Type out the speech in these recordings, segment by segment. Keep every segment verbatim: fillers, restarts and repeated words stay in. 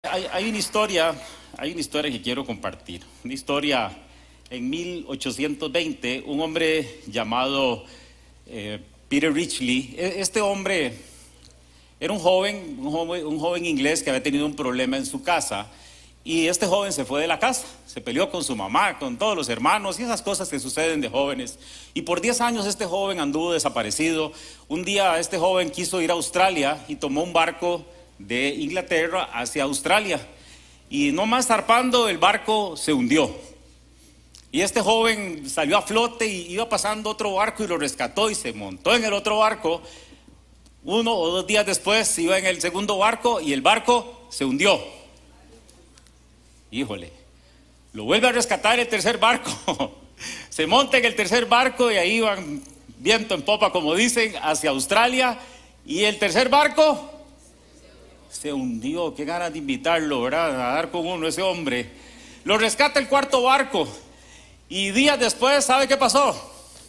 Hay, hay una historia, hay una historia que quiero compartir. Una historia en mil ochocientos veinte, un hombre llamado eh, Peter Richley. Este hombre era un joven, un joven, un joven inglés que había tenido un problema en su casa. Y este joven se fue de la casa, se peleó con su mamá, con todos los hermanos y esas cosas que suceden de jóvenes. Y por diez años este joven anduvo desaparecido. Un día este joven quiso ir a Australia y tomó un barco de Inglaterra hacia Australia. Y no más zarpando, el barco se hundió. Y este joven salió a flote y iba pasando otro barco y lo rescató y se montó en el otro barco. Uno o dos días después iba en el segundo barco y el barco se hundió. Híjole, lo vuelve a rescatar el tercer barco. Se monta en el tercer barco y ahí van viento en popa, como dicen, hacia Australia. Y el tercer barco se hundió. Qué ganas de invitarlo, ¿verdad? A dar con uno, ese hombre. Lo rescata el cuarto barco. Y días después, ¿sabe qué pasó?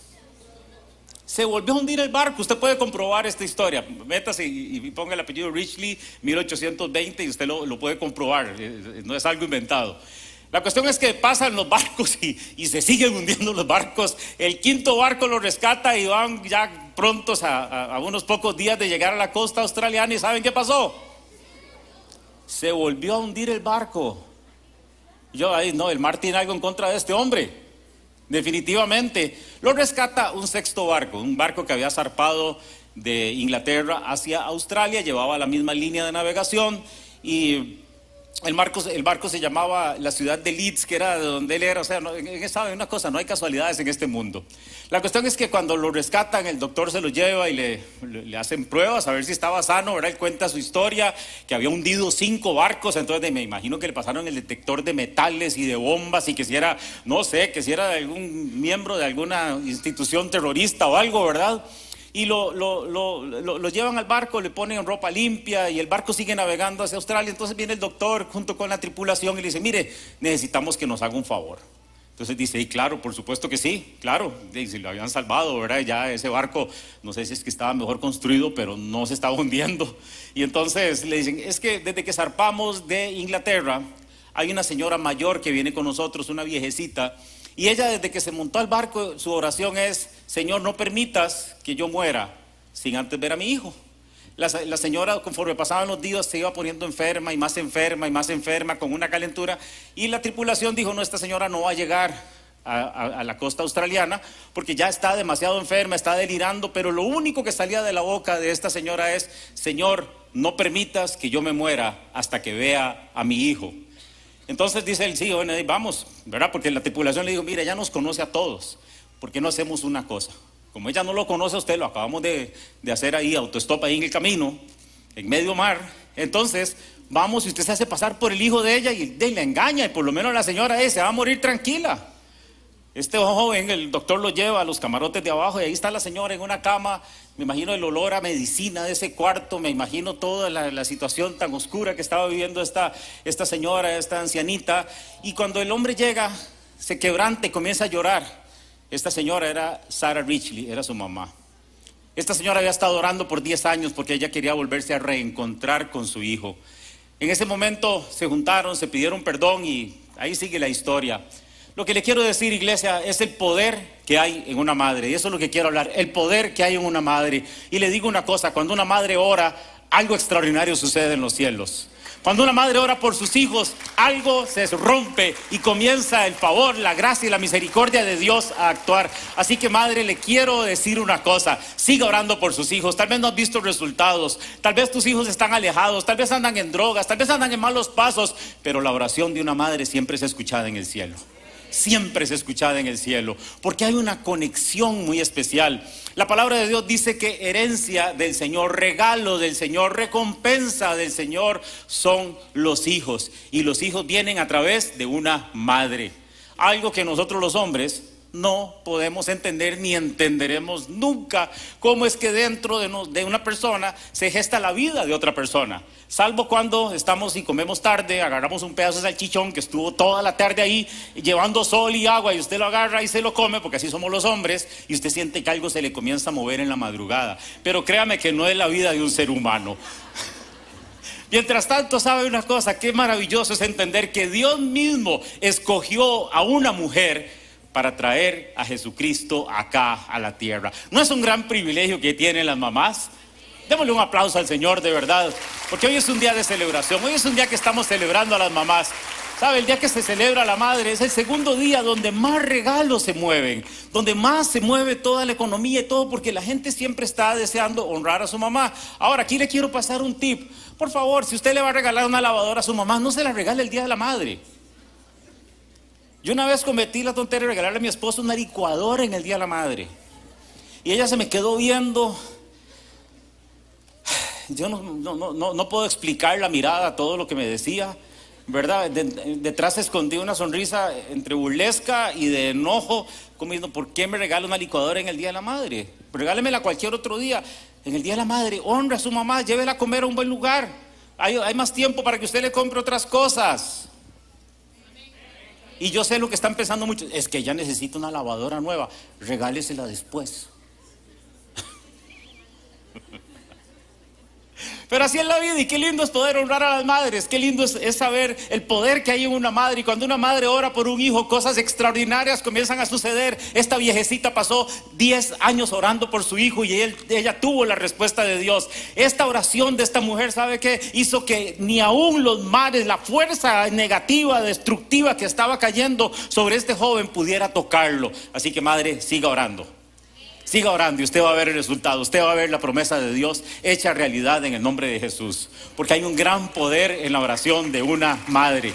Se volvió a hundir el barco. Usted puede comprobar esta historia. Métase y, y ponga el apellido Richley, mil ochocientos veinte, y usted lo, lo puede comprobar. No es algo inventado. La cuestión es que pasan los barcos y, y se siguen hundiendo los barcos. El quinto barco lo rescata y van ya prontos a, a, a unos pocos días de llegar a la costa australiana. ¿Y saben qué pasó? Se volvió a hundir el barco. Yo ahí, no, el mar tiene algo en contra de este hombre. Definitivamente. Lo rescata un sexto barco, un barco que había zarpado de Inglaterra hacia Australia, llevaba la misma línea de navegación y el barco, el barco se llamaba la ciudad de Leeds, que era de donde él era. O sea, no, sabe una cosa, no hay casualidades en este mundo. La cuestión es que cuando lo rescatan, el doctor se lo lleva y le, le, le hacen pruebas a ver si estaba sano, ¿verdad? Él cuenta su historia, que había hundido cinco barcos. Entonces me imagino que le pasaron el detector de metales y de bombas, y que si era, no sé, que si era algún miembro de alguna institución terrorista o algo, ¿verdad? Y lo, lo, lo, lo, lo llevan al barco, le ponen ropa limpia y el barco sigue navegando hacia Australia. Entonces viene el doctor junto con la tripulación y le dice: mire, necesitamos que nos haga un favor. Entonces dice: y claro, por supuesto que sí, claro. Y si lo habían salvado, ¿verdad? Ya ese barco, no sé si es que estaba mejor construido, pero no se estaba hundiendo. Y entonces le dicen: es que desde que zarpamos de Inglaterra, hay una señora mayor que viene con nosotros, una viejecita. Y ella, desde que se montó al barco, su oración es: Señor, no permitas que yo muera sin antes ver a mi hijo. La, la señora, conforme pasaban los días, se iba poniendo enferma y más enferma y más enferma, con una calentura. Y la tripulación dijo: no, esta señora no va a llegar a, a, a la costa australiana porque ya está demasiado enferma, está delirando. Pero lo único que salía de la boca de esta señora es: Señor, no permitas que yo me muera hasta que vea a mi hijo. Entonces dice él: sí, bueno, vamos, ¿verdad? Porque la tripulación le dijo: mira, ella nos conoce a todos, ¿por qué no hacemos una cosa? Como ella no lo conoce a usted, lo acabamos de, de hacer ahí, autostop ahí en el camino, en medio mar. Entonces, vamos y usted se hace pasar por el hijo de ella y, de, y la engaña, y por lo menos la señora eh, se va a morir tranquila. Este joven, el doctor lo lleva a los camarotes de abajo y ahí está la señora en una cama. Me imagino el olor a medicina de ese cuarto, me imagino toda la, la situación tan oscura que estaba viviendo esta, esta señora, esta ancianita. Y cuando el hombre llega, se quebranta y comienza a llorar. Esta señora era Sarah Richley, era su mamá. Esta señora había estado orando por diez años porque ella quería volverse a reencontrar con su hijo. En ese momento se juntaron, se pidieron perdón y ahí sigue la historia. Lo que le quiero decir, iglesia, es el poder que hay en una madre. Y eso es lo que quiero hablar, el poder que hay en una madre. Y le digo una cosa: cuando una madre ora, algo extraordinario sucede en los cielos. Cuando una madre ora por sus hijos, algo se rompe y comienza el favor, la gracia y la misericordia de Dios a actuar. Así que, madre, le quiero decir una cosa: siga orando por sus hijos. Tal vez no has visto resultados, tal vez tus hijos están alejados, tal vez andan en drogas, tal vez andan en malos pasos, pero la oración de una madre siempre es escuchada en el cielo. Siempre es escuchada en el cielo, porque hay una conexión muy especial. La palabra de Dios dice que herencia del Señor, regalo del Señor, recompensa del Señor son los hijos. Y los hijos vienen a través de una madre. Algo que nosotros los hombres no podemos entender ni entenderemos nunca. Cómo es que dentro de, no, de una persona se gesta la vida de otra persona. Salvo cuando estamos y comemos tarde, agarramos un pedazo de salchichón que estuvo toda la tarde ahí llevando sol y agua, y usted lo agarra y se lo come, porque así somos los hombres, y usted siente que algo se le comienza a mover en la madrugada. Pero créame que no es la vida de un ser humano. Mientras tanto, sabe una cosa, qué maravilloso es entender que Dios mismo escogió a una mujer para traer a Jesucristo acá a la tierra. ¿No es un gran privilegio que tienen las mamás? Démosle un aplauso al Señor, de verdad, porque hoy es un día de celebración, hoy es un día que estamos celebrando a las mamás. ¿Sabe? El día que se celebra a la madre es el segundo día donde más regalos se mueven, donde más se mueve toda la economía y todo, porque la gente siempre está deseando honrar a su mamá. Ahora, aquí le quiero pasar un tip. Por favor, si usted le va a regalar una lavadora a su mamá, no se la regale el día de la madre. Yo una vez cometí la tontería de regalarle a mi esposo una licuadora en el día de la madre. Y ella se me quedó viendo. Yo no, no, no, no puedo explicar la mirada, todo lo que me decía, ¿verdad? De, detrás se escondía una sonrisa entre burlesca y de enojo, como diciendo, ¿por qué me regala una licuadora en el día de la madre? Regálemela cualquier otro día. En el día de la madre, honra a su mamá, llévela a comer a un buen lugar. Hay, hay más tiempo para que usted le compre otras cosas. Y yo sé lo que están pensando muchos, es que ella necesita una lavadora nueva, regálesela después. Pero así es la vida, y qué lindo es poder honrar a las madres, qué lindo es, es saber el poder que hay en una madre. Y cuando una madre ora por un hijo, cosas extraordinarias comienzan a suceder. Esta viejecita pasó diez años orando por su hijo y él, ella tuvo la respuesta de Dios. Esta oración de esta mujer, ¿sabe qué? Hizo que ni aún los mares, la fuerza negativa, destructiva que estaba cayendo sobre este joven pudiera tocarlo. Así que madre, siga orando. Siga orando y usted va a ver el resultado. Usted va a ver la promesa de Dios hecha realidad en el nombre de Jesús. Porque hay un gran poder en la oración de una madre.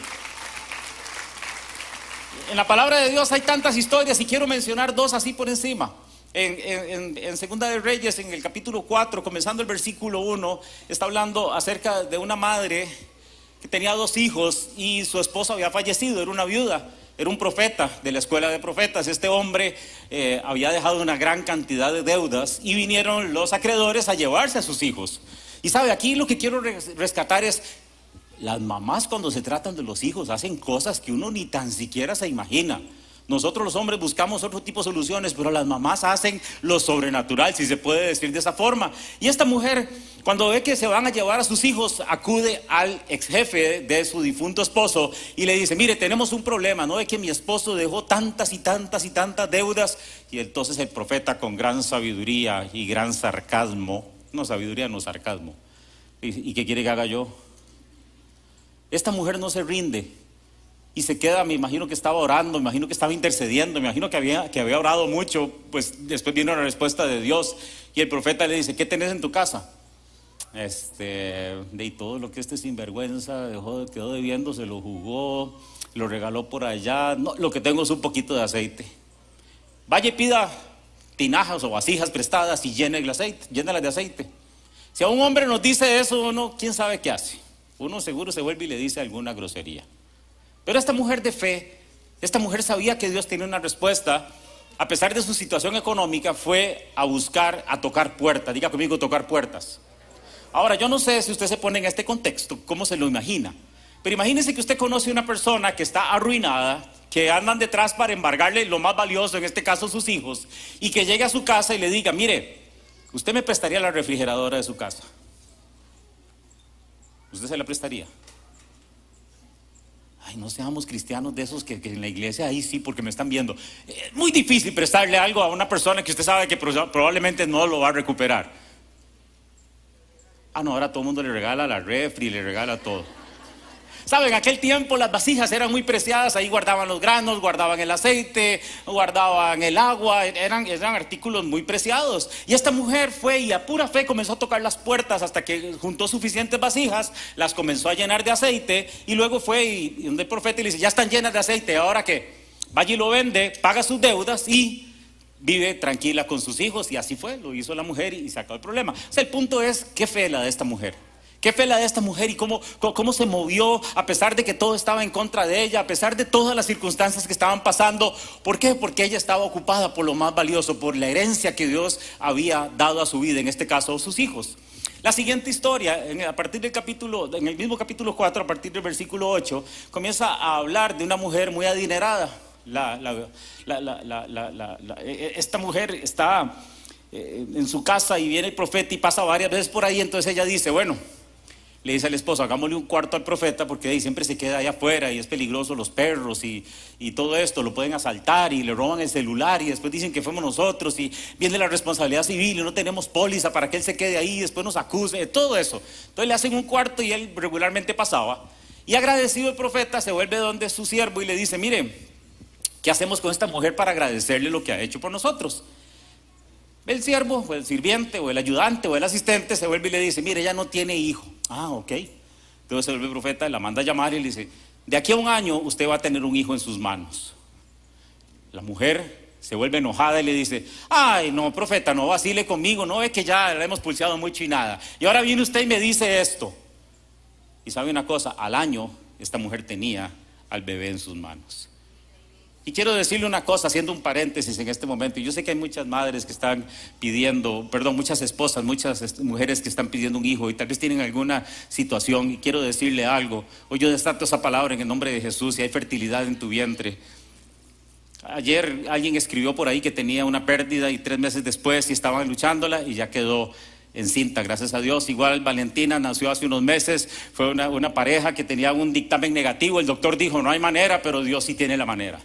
En la palabra de Dios hay tantas historias y quiero mencionar dos así por encima. En, en, en Segunda de Reyes, en el capítulo cuatro, comenzando el versículo uno, está hablando acerca de una madre que tenía dos hijos y su esposo había fallecido, era una viuda. Era un profeta de la escuela de profetas. Este hombre eh, había dejado una gran cantidad de deudas y vinieron los acreedores a llevarse a sus hijos. Y sabe, aquí lo que quiero rescatar es, las mamás cuando se tratan de los hijos hacen cosas que uno ni tan siquiera se imagina. Nosotros los hombres buscamos otro tipo de soluciones, pero las mamás hacen lo sobrenatural, si se puede decir de esa forma. Y esta mujer, cuando ve que se van a llevar a sus hijos, acude al ex jefe de su difunto esposo y le dice, mire, tenemos un problema, ¿no? De que mi esposo dejó tantas y tantas y tantas deudas. Y entonces el profeta, con gran sabiduría y gran sarcasmo, no sabiduría, no sarcasmo, ¿y, y qué quiere que haga yo? Esta mujer no se rinde. Y se queda, me imagino que estaba orando, me imagino que estaba intercediendo, me imagino que había, que había orado mucho. Pues después vino la respuesta de Dios. Y el profeta le dice, ¿qué tenés en tu casa? Este, de todo lo que este sinvergüenza dejó, quedó debiendo, se lo jugó, lo regaló por allá. No, lo que tengo es un poquito de aceite. Vaya y pida tinajas o vasijas prestadas y llene el aceite, llénalas de aceite. Si a un hombre nos dice eso, uno, ¿quién sabe qué hace? Uno seguro se vuelve y le dice alguna grosería. Pero esta mujer de fe, esta mujer sabía que Dios tenía una respuesta. A pesar de su situación económica, fue a buscar, a tocar puertas. Diga conmigo, tocar puertas. Ahora, yo no sé si usted se pone en este contexto, cómo se lo imagina. Pero imagínese que usted conoce a una persona que está arruinada, que andan detrás para embargarle lo más valioso, en este caso sus hijos, y que llegue a su casa y le diga, mire, usted me prestaría la refrigeradora de su casa. ¿Usted se la prestaría? Ay, no seamos cristianos de esos que, que en la iglesia, ahí sí, porque me están viendo. Es muy difícil prestarle algo a una persona que usted sabe que probablemente no lo va a recuperar. Ah, no, ahora todo el mundo le regala la refri, le regala todo. ¿Saben? En aquel tiempo las vasijas eran muy preciadas, ahí guardaban los granos, guardaban el aceite, guardaban el agua, eran, eran artículos muy preciados. Y esta mujer fue y a pura fe comenzó a tocar las puertas hasta que juntó suficientes vasijas, las comenzó a llenar de aceite y luego fue y, y donde el profeta le dice, ya están llenas de aceite, ¿ahora qué? Vaya y lo vende, paga sus deudas y vive tranquila con sus hijos. Y así fue, lo hizo la mujer y, y sacó el problema. O sea, el punto es, ¿qué fe la de esta mujer? ¿Qué fe la de esta mujer y cómo, cómo, cómo se movió a pesar de que todo estaba en contra de ella, a pesar de todas las circunstancias que estaban pasando? ¿Por qué? Porque ella estaba ocupada por lo más valioso, por la herencia que Dios había dado a su vida, en este caso a sus hijos. La siguiente historia, a partir del capítulo, en el mismo capítulo cuatro, a partir del versículo ocho, comienza a hablar de una mujer muy adinerada. La, la, la, la, la, la, la, la, esta mujer está en su casa y viene el profeta y pasa varias veces por ahí, entonces ella dice, bueno, Le dice al esposo, hagámosle un cuarto al profeta porque ahí siempre se queda allá afuera y es peligroso, los perros y, y todo esto, lo pueden asaltar y le roban el celular y después dicen que fuimos nosotros y viene la responsabilidad civil y no tenemos póliza para que él se quede ahí y después nos acuse, todo eso. Entonces le hacen un cuarto y él regularmente pasaba. Y agradecido el profeta se vuelve donde su siervo y le dice, mire, ¿qué hacemos con esta mujer para agradecerle lo que ha hecho por nosotros? El siervo, o el sirviente, o el ayudante, o el asistente se vuelve y le dice, mire, ella no tiene hijo. Ah, ok. Entonces se vuelve el profeta, la manda a llamar y le dice, de aquí a un año usted va a tener un hijo en sus manos. La mujer se vuelve enojada y le dice, ay, no, profeta, no vacile conmigo, no ve que ya la hemos pulseado mucho y nada. Y ahora viene usted y me dice esto. Y sabe una cosa, al año esta mujer tenía al bebé en sus manos. Y quiero decirle una cosa, haciendo un paréntesis en este momento. Yo sé que hay muchas madres que están pidiendo, perdón, muchas esposas, muchas mujeres que están pidiendo un hijo y tal vez tienen alguna situación. Y quiero decirle algo. Hoy yo desato esa palabra en el nombre de Jesús y hay fertilidad en tu vientre. Ayer alguien escribió por ahí que tenía una pérdida y tres meses después y estaban luchándola y ya quedó encinta, gracias a Dios. Igual Valentina nació hace unos meses, fue una, una pareja que tenía un dictamen negativo. El doctor dijo, no hay manera, pero Dios sí tiene la manera.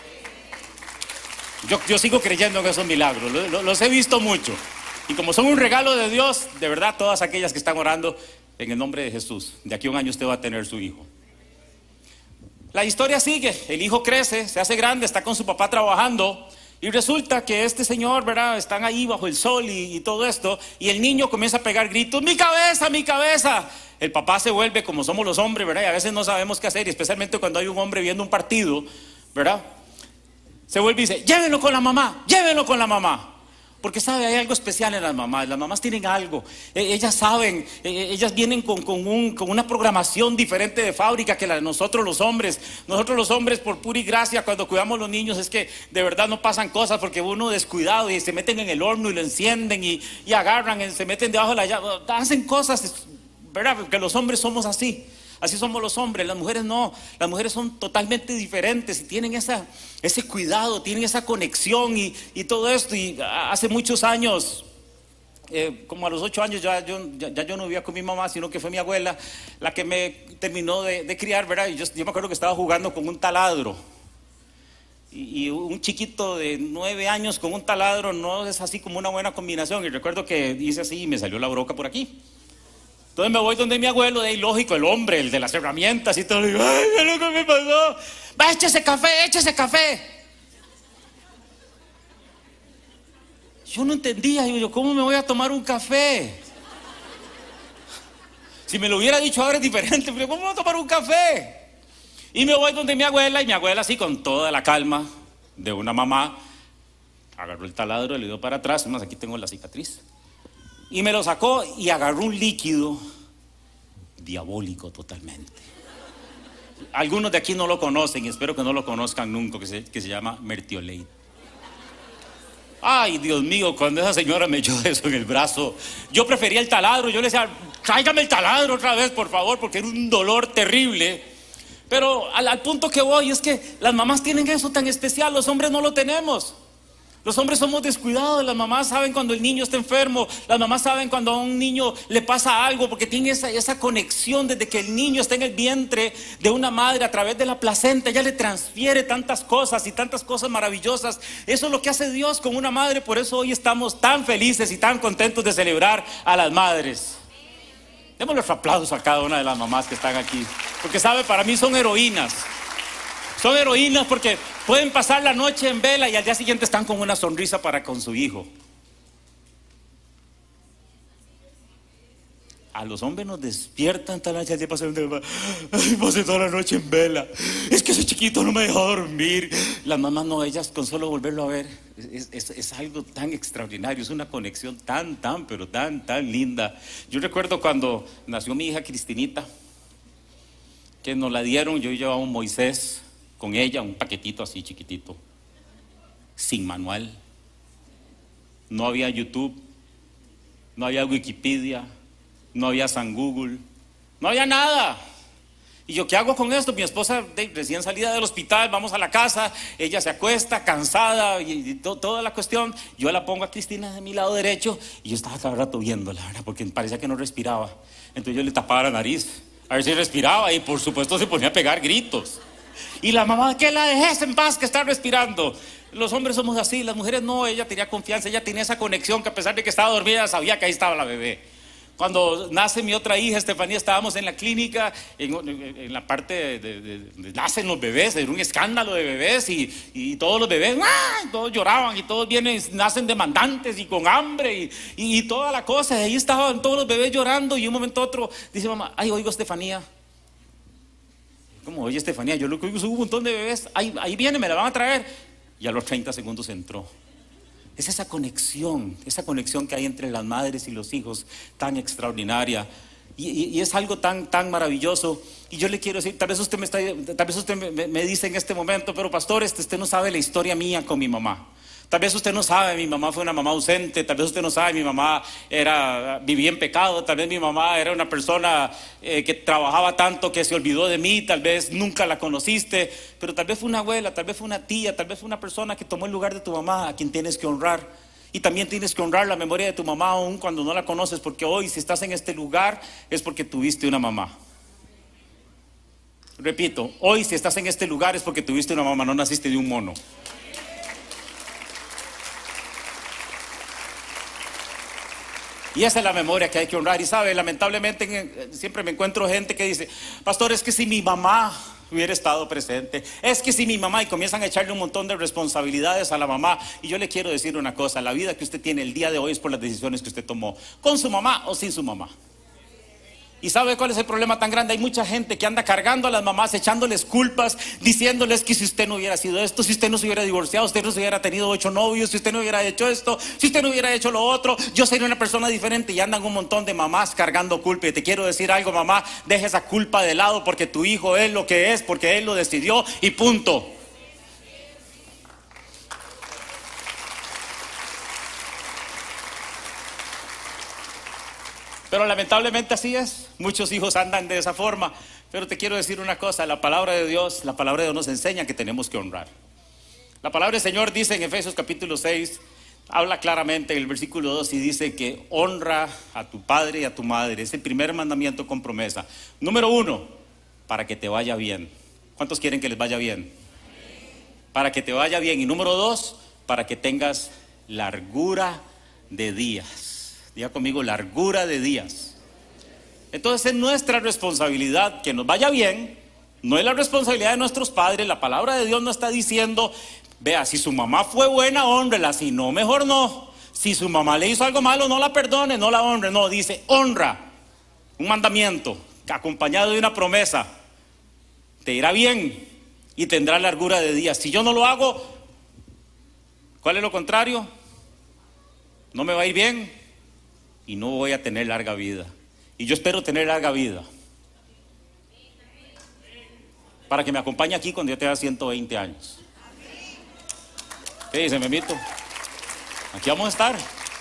Yo, yo sigo creyendo en esos milagros, los, los, los he visto mucho. Y como son un regalo de Dios, de verdad, todas aquellas que están orando en el nombre de Jesús, de aquí a un año usted va a tener su hijo. La historia sigue, el hijo crece, se hace grande, está con su papá trabajando. Y resulta que este señor, ¿verdad? Están ahí bajo el sol y, y todo esto. Y el niño comienza a pegar gritos, ¡mi cabeza, mi cabeza! El papá se vuelve, como somos los hombres, ¿verdad? Y a veces no sabemos qué hacer, y especialmente cuando hay un hombre viendo un partido, ¿verdad? Se vuelve y dice, llévenlo con la mamá, llévenlo con la mamá. Porque sabe, hay algo especial en las mamás. Las mamás tienen algo, eh, ellas saben, eh, ellas vienen con, con, un, con una programación diferente de fábrica que la de nosotros los hombres. Nosotros los hombres, por pura y gracia, cuando cuidamos a los niños, es que de verdad no pasan cosas porque uno descuidado y se meten en el horno y lo encienden y, y agarran, y se meten debajo de la llave, hacen cosas, ¿verdad? Porque los hombres somos así. Así somos los hombres, las mujeres no, las mujeres son totalmente diferentes y tienen esa, ese cuidado, tienen esa conexión y, y todo esto. Y hace muchos años, eh, como a los ocho años ya yo, ya, ya yo no vivía con mi mamá, sino que fue mi abuela la que me terminó de, de criar, ¿verdad? Y yo, yo me acuerdo que estaba jugando con un taladro. Y, y un chiquito de nueve años con un taladro no es así como una buena combinación. Y recuerdo que hice así y me salió la broca por aquí. Entonces me voy donde mi abuelo, de ahí lógico, el hombre, el de las herramientas y todo, le digo, ay, ¿qué es lo que me pasó? Va, échese café, échese café. Yo no entendía, digo yo, ¿cómo me voy a tomar un café? Si me lo hubiera dicho ahora es diferente, pero ¿cómo me voy a tomar un café? Y me voy donde mi abuela, y mi abuela así con toda la calma de una mamá, agarró el taladro, le dio para atrás, más aquí tengo la cicatriz. Y me lo sacó y agarró un líquido diabólico totalmente. Algunos de aquí no lo conocen y espero que no lo conozcan nunca, que se, que se llama Mertiolate. Ay, Dios mío, cuando esa señora me echó eso en el brazo, yo prefería el taladro. Yo le decía, tráigame el taladro otra vez, por favor, porque era un dolor terrible. Pero al, al punto que voy es que las mamás tienen eso tan especial, los hombres no lo tenemos. Los hombres somos descuidados, las mamás saben cuando el niño está enfermo, las mamás saben cuando a un niño le pasa algo, porque tienen esa, esa conexión desde que el niño está en el vientre de una madre a través de la placenta, ella le transfiere tantas cosas y tantas cosas maravillosas. Eso es lo que hace Dios con una madre, por eso hoy estamos tan felices y tan contentos de celebrar a las madres. Démosle los aplausos a cada una de las mamás que están aquí, porque sabe, para mí son heroínas. Son heroínas porque pueden pasar la noche en vela y al día siguiente están con una sonrisa para con su hijo. A los hombres nos despiertan tal noche, al día pasé, ay, pasé toda la noche en vela. Es que ese chiquito no me dejó dormir. Las mamás no, ellas con solo volverlo a ver es, es, es algo tan extraordinario, es una conexión tan, tan, pero tan, tan linda. Yo recuerdo cuando nació mi hija Cristinita, que nos la dieron, yo llevaba un Moisés con ella, un paquetito así chiquitito, sin manual. No había YouTube, no había Wikipedia, no había San Google, no había nada. ¿Y yo qué hago con esto? Mi esposa de, recién salida del hospital, vamos a la casa, ella se acuesta cansada y, y to, toda la cuestión. Yo la pongo a Cristina de mi lado derecho y yo estaba cada rato viéndola, ¿verdad? Porque parecía que no respiraba. Entonces yo le tapaba la nariz a ver si respiraba y por supuesto se ponía a pegar gritos. Y la mamá, que la dejes en paz, que está respirando. Los hombres somos así, las mujeres no. Ella tenía confianza, ella tenía esa conexión que a pesar de que estaba dormida sabía que ahí estaba la bebé. Cuando nace mi otra hija, Estefanía, estábamos en la clínica, en, en, en la parte de, de, de, de nacen los bebés, era un escándalo de bebés y, y todos los bebés, ¡ah!, todos lloraban y todos vienen, nacen demandantes y con hambre y, y, y toda la cosa. Y ahí estaban todos los bebés llorando y un momento a otro dice mamá, ay, oigo Estefanía. ¿Cómo oye Estefanía? Yo lo que oigo es un montón de bebés, ahí, ahí viene, me la van a traer. Y a los treinta segundos entró. Es esa conexión, esa conexión que hay entre las madres y los hijos tan extraordinaria. Y, y, y es algo tan, tan maravilloso. Y yo le quiero decir, tal vez usted me, está, tal vez usted me, me dice en este momento, pero pastor, este, usted no sabe la historia mía con mi mamá. Tal vez usted no sabe, mi mamá fue una mamá ausente. Tal vez usted no sabe, mi mamá era, vivía en pecado. Tal vez mi mamá era una persona eh, que trabajaba tanto que se olvidó de mí. Tal vez nunca la conociste. Pero tal vez fue una abuela, tal vez fue una tía, tal vez fue una persona que tomó el lugar de tu mamá, a quien tienes que honrar. Y también tienes que honrar la memoria de tu mamá aún cuando no la conoces, porque hoy si estás en este lugar es porque tuviste una mamá. Repito, hoy si estás en este lugar es porque tuviste una mamá, no naciste de un mono. Y esa es la memoria que hay que honrar. Y sabe, lamentablemente siempre me encuentro gente que dice, pastor, es que si mi mamá hubiera estado presente, es que si mi mamá, y comienzan a echarle un montón de responsabilidades a la mamá. Y yo le quiero decir una cosa, la vida que usted tiene el día de hoy es por las decisiones que usted tomó, con su mamá o sin su mamá. ¿Y sabe cuál es el problema tan grande? Hay mucha gente que anda cargando a las mamás, echándoles culpas, diciéndoles que si usted no hubiera sido esto, si usted no se hubiera divorciado, usted no se hubiera tenido ocho novios, si usted no hubiera hecho esto, si usted no hubiera hecho lo otro, yo sería una persona diferente. Y andan un montón de mamás cargando culpa. Y te quiero decir algo, mamá, deja esa culpa de lado, porque tu hijo es lo que es, porque él lo decidió y punto. Pero lamentablemente así es, muchos hijos andan de esa forma. Pero te quiero decir una cosa, la palabra de Dios, la palabra de Dios nos enseña que tenemos que honrar. La palabra del Señor dice en Efesios capítulo seis, habla claramente en el versículo dos y dice que honra a tu padre y a tu madre. Es el primer mandamiento con promesa. Número uno, para que te vaya bien. ¿Cuántos quieren que les vaya bien? Para que te vaya bien. Y número dos, para que tengas largura de días. Diga conmigo, largura de días. Entonces es nuestra responsabilidad que nos vaya bien. No es la responsabilidad de nuestros padres. La palabra de Dios no está diciendo, vea, si su mamá fue buena, hónrela, si no, mejor no. Si su mamá le hizo algo malo, no la perdone, no la honre. No, dice honra, un mandamiento acompañado de una promesa. Te irá bien y tendrá largura de días. Si yo no lo hago, ¿cuál es lo contrario? No me va a ir bien y no voy a tener larga vida. Y yo espero tener larga vida para que me acompañe aquí cuando yo tenga ciento veinte años. ¿Qué dice, Memito? Aquí vamos a estar.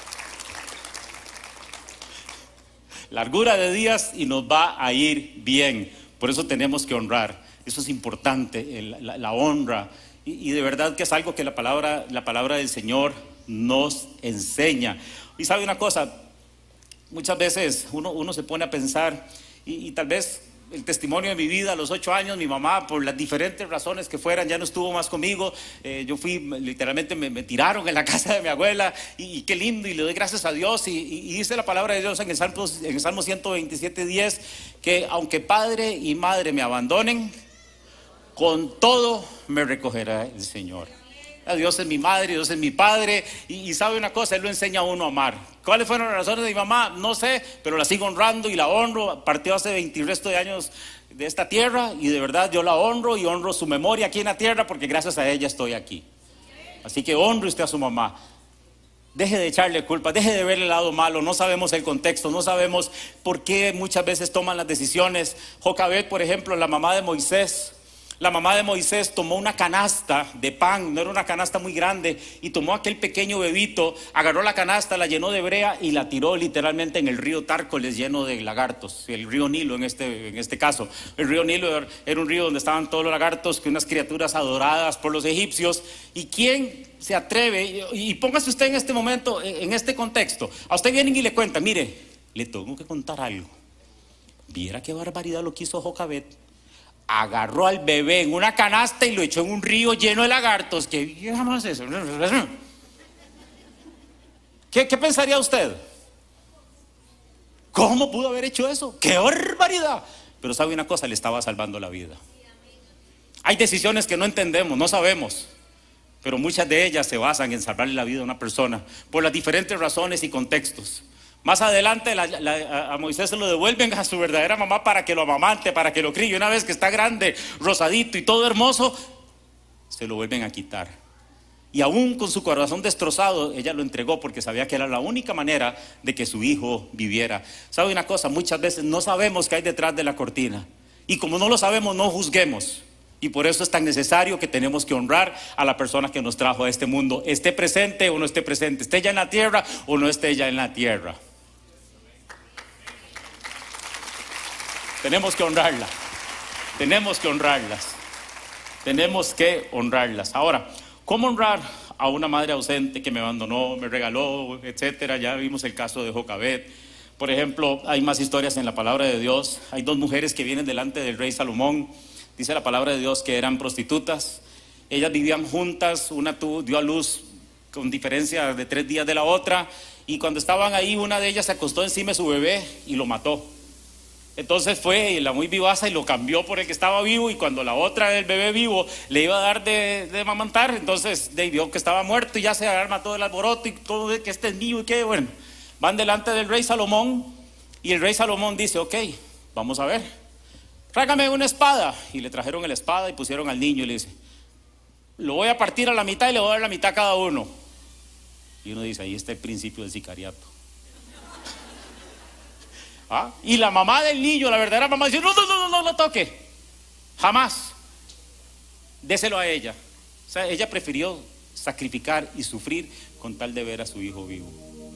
Largura de días y nos va a ir bien. Por eso tenemos que honrar. Eso es importante, el, la, la honra. Y, y de verdad que es algo que la palabra, la palabra del Señor nos enseña. Y sabe una cosa, muchas veces uno, uno se pone a pensar y, y tal vez el testimonio de mi vida a los ocho años, mi mamá por las diferentes razones que fueran ya no estuvo más conmigo. eh, yo fui, literalmente me, me tiraron en la casa de mi abuela y, y qué lindo, y le doy gracias a Dios. Y, y, y dice la palabra de Dios en el Salmo, en el Salmo ciento veintisiete, diez, que aunque padre y madre me abandonen, con todo me recogerá el Señor. Dios es mi madre, Dios es mi padre. Y, y sabe una cosa, Él lo enseña a uno a amar. ¿Cuáles fueron las razones de mi mamá? No sé, pero la sigo honrando y la honro. Partió hace veinte y resto de años de esta tierra y de verdad yo la honro y honro su memoria aquí en la tierra, porque gracias a ella estoy aquí. Así que honre usted a su mamá. Deje de echarle culpa, deje de ver el lado malo. No sabemos el contexto, no sabemos por qué muchas veces toman las decisiones. Jocabed, por ejemplo, la mamá de Moisés, La mamá de Moisés tomó una canasta de pan, no era una canasta muy grande, y tomó aquel pequeño bebito, agarró la canasta, la llenó de brea y la tiró literalmente en el río Tárcoles, lleno de lagartos, el río Nilo en este, en este caso. El río Nilo era un río donde estaban todos los lagartos, que unas criaturas adoradas por los egipcios. ¿Y quién se atreve? Y, y póngase usted en este momento, en este contexto. A usted vienen y le cuentan, mire, le tengo que contar algo. Viera qué barbaridad lo que hizo Jocabet. Agarró al bebé en una canasta y lo echó en un río lleno de lagartos. ¿Qué jamás eso? ¿Qué, ¿Qué pensaría usted? ¿Cómo pudo haber hecho eso? ¡Qué barbaridad! Pero sabe una cosa, le estaba salvando la vida. Hay decisiones que no entendemos, no sabemos, pero muchas de ellas se basan en salvarle la vida a una persona por las diferentes razones y contextos. Más adelante la, la, a Moisés se lo devuelven a su verdadera mamá para que lo amamante, para que lo críe. Una vez que está grande, rosadito y todo hermoso, se lo vuelven a quitar. Y aún con su corazón destrozado, ella lo entregó porque sabía que era la única manera de que su hijo viviera. ¿Sabe una cosa? Muchas veces no sabemos qué hay detrás de la cortina. Y como no lo sabemos, no juzguemos. Y por eso es tan necesario que tenemos que honrar a la persona que nos trajo a este mundo, esté presente o no esté presente, esté ya en la tierra o no esté ya en la tierra. Tenemos que honrarla, tenemos que honrarlas, tenemos que honrarlas. Ahora, ¿cómo honrar a una madre ausente que me abandonó, me regaló, etcétera? Ya vimos el caso de Jocabet. Por ejemplo, hay más historias en la palabra de Dios. Hay dos mujeres que vienen delante del rey Salomón. Dice la palabra de Dios que eran prostitutas. Ellas vivían juntas, una tuvo, dio a luz con diferencia de tres días de la otra. Y cuando estaban ahí, una de ellas se acostó encima de su bebé y lo mató. Entonces fue la muy vivaza y lo cambió por el que estaba vivo, y cuando la otra del bebé vivo le iba a dar de, de amamantar, entonces de, vio que estaba muerto y ya se arma todo el alboroto y todo de que este es mío y que bueno, van delante del rey Salomón y el rey Salomón dice, ok, vamos a ver, tráigame una espada, y le trajeron la espada y pusieron al niño y le dice, lo voy a partir a la mitad y le voy a dar la mitad a cada uno. Y uno dice, ahí está el principio del sicariato. ¿Ah? Y la mamá del niño, la verdadera mamá, dice, no, no, no, no, no lo toque, jamás, déselo a ella. O sea, ella prefirió sacrificar y sufrir con tal de ver a su hijo vivo.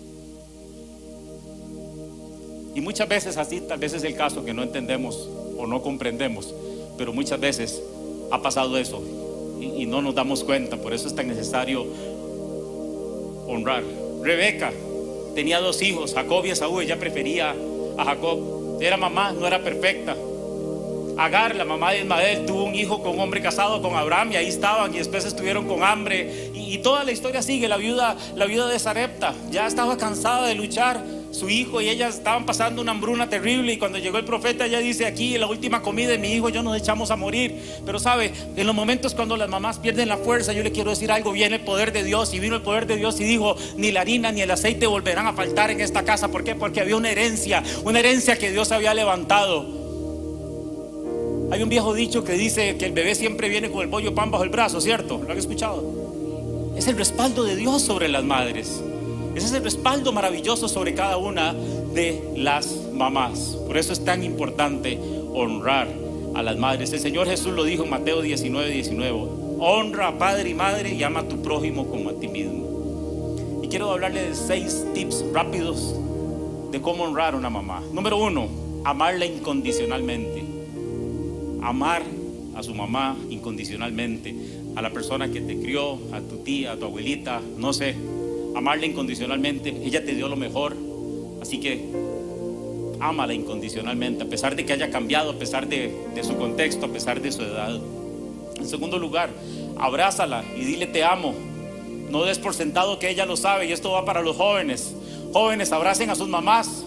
Y muchas veces así, tal vez es el caso que no entendemos o no comprendemos, pero muchas veces ha pasado eso y, y no nos damos cuenta. Por eso es tan necesario honrar. Rebeca tenía dos hijos, Jacob y Esaú. Ella prefería a Jacob, era mamá, no era perfecta. Agar, la mamá de Ismael, tuvo un hijo con un hombre casado con Abraham, y ahí estaban, y después estuvieron con hambre, y, y toda la historia sigue. La viuda, la viuda de Sarepta ya estaba cansada de luchar. Su hijo y ella estaban pasando una hambruna terrible, y cuando llegó el profeta, ella dice, aquí en la última comida de mi hijo yo nos echamos a morir. Pero sabe, en los momentos cuando las mamás pierden la fuerza, yo le quiero decir algo, viene el poder de Dios. Y vino el poder de Dios y dijo, ni la harina ni el aceite volverán a faltar en esta casa. ¿Por qué? Porque había una herencia, una herencia que Dios había levantado. Hay un viejo dicho que dice que el bebé siempre viene con el bollo pan bajo el brazo, ¿cierto? ¿Lo han escuchado? Es el respaldo de Dios sobre las madres. Ese es el respaldo maravilloso sobre cada una de las mamás. Por eso es tan importante honrar a las madres. El Señor Jesús lo dijo en Mateo diecinueve, diecinueve. Honra a padre y madre y ama a tu prójimo como a ti mismo. Y quiero hablarle de seis tips rápidos de cómo honrar a una mamá. Número uno, amarla incondicionalmente. Amar a su mamá incondicionalmente. A la persona que te crió, a tu tía, a tu abuelita, no sé. Amarla incondicionalmente. Ella te dio lo mejor, así que ámala incondicionalmente, a pesar de que haya cambiado, a pesar de, de su contexto, a pesar de su edad. En segundo lugar, abrázala y dile te amo. No des por sentado que ella lo sabe, y esto va para los jóvenes. Jóvenes, abracen a sus mamás.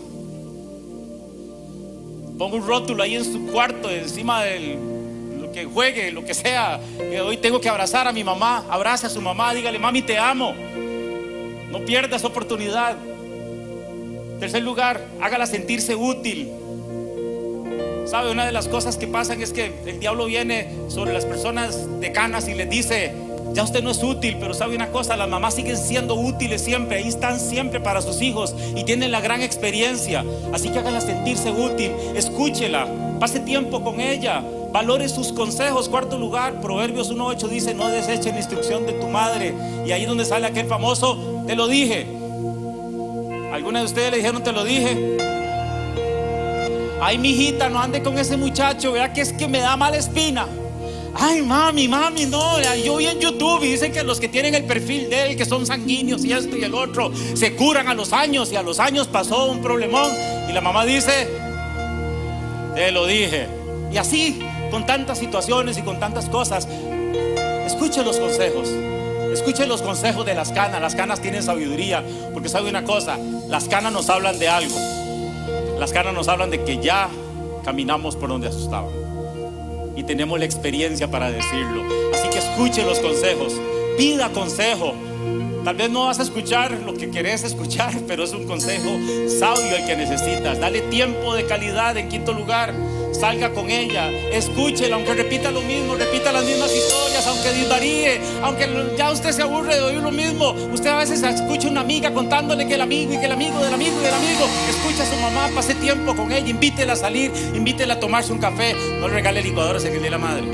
Ponga un rótulo ahí en su cuarto, encima del lo que juegue, lo que sea, que hoy tengo que abrazar a mi mamá. Abrace a su mamá, dígale mami te amo. No pierdas oportunidad. Tercer lugar, hágala sentirse útil. ¿Sabe? Una de las cosas que pasan es que el diablo viene sobre las personas decanas y les dice, ya usted no es útil. Pero sabe una cosa, las mamás siguen siendo útiles siempre. Ahí están siempre para sus hijos y tienen la gran experiencia. Así que hágala sentirse útil. Escúchela, pase tiempo con ella. Valore sus consejos. Cuarto lugar, Proverbios uno ocho dice: no deseches la instrucción de tu madre. Y ahí donde sale aquel famoso: te lo dije. ¿Alguna de ustedes le dijeron te lo dije? Ay, mijita, no ande con ese muchacho, vea que es que me da mala espina. Ay, mami, mami, no, yo vi en YouTube y dicen que los que tienen el perfil de él, que son sanguíneos y esto y el otro, se curan a los años, y a los años pasó un problemón. Y la mamá dice: te lo dije. Y así, con tantas situaciones y con tantas cosas, escuche los consejos. Escuche los consejos de las canas. Las canas tienen sabiduría, porque sabe una cosa: las canas nos hablan de algo. Las canas nos hablan de que ya caminamos por donde asustaban y tenemos la experiencia para decirlo. Así que escuche los consejos, pida consejo. Tal vez no vas a escuchar lo que querés escuchar, pero es un consejo sabio el que necesitas. Dale tiempo de calidad. En quinto lugar, salga con ella, escúchela, aunque repita lo mismo, repita las mismas historias, aunque disvaríe, aunque ya usted se aburre de oír lo mismo. Usted a veces escucha a una amiga contándole que el amigo y que el amigo del amigo y del amigo. Escucha a su mamá, pase tiempo con ella, invítela a salir, invítela a tomarse un café. No le regale licuadoras en el día de la madre.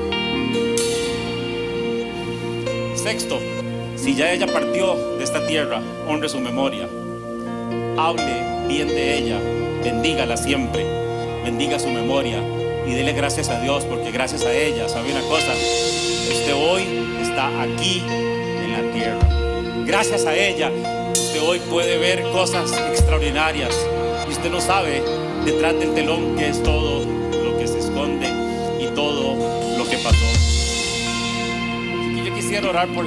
Sexto, si ya ella partió de esta tierra, honre su memoria, hable bien de ella, bendígala siempre, bendiga su memoria y dele gracias a Dios, porque gracias a ella, ¿sabe una cosa? Usted hoy está aquí en la tierra. Gracias a ella, usted hoy puede ver cosas extraordinarias, y usted no sabe detrás del telón qué es todo lo que se esconde y todo lo que pasó. Así que yo quisiera orar por la